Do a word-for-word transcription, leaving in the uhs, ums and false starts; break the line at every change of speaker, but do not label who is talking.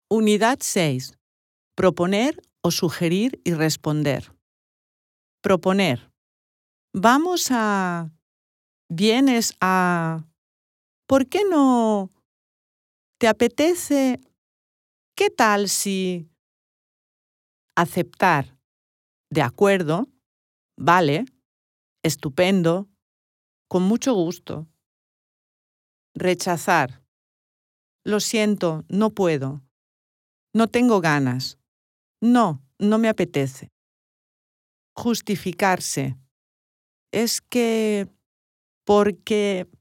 Unidad seis. Proponer o sugerir y responder. Proponer. Vamos a... ¿Vienes a... ¿Por qué no... ¿Te apetece... ¿Qué tal si... Aceptar. De acuerdo. Vale. Estupendo. Con mucho gusto. Rechazar. Lo siento, no puedo. No tengo ganas. No, no me apetece. Justificarse. Es que... Porque...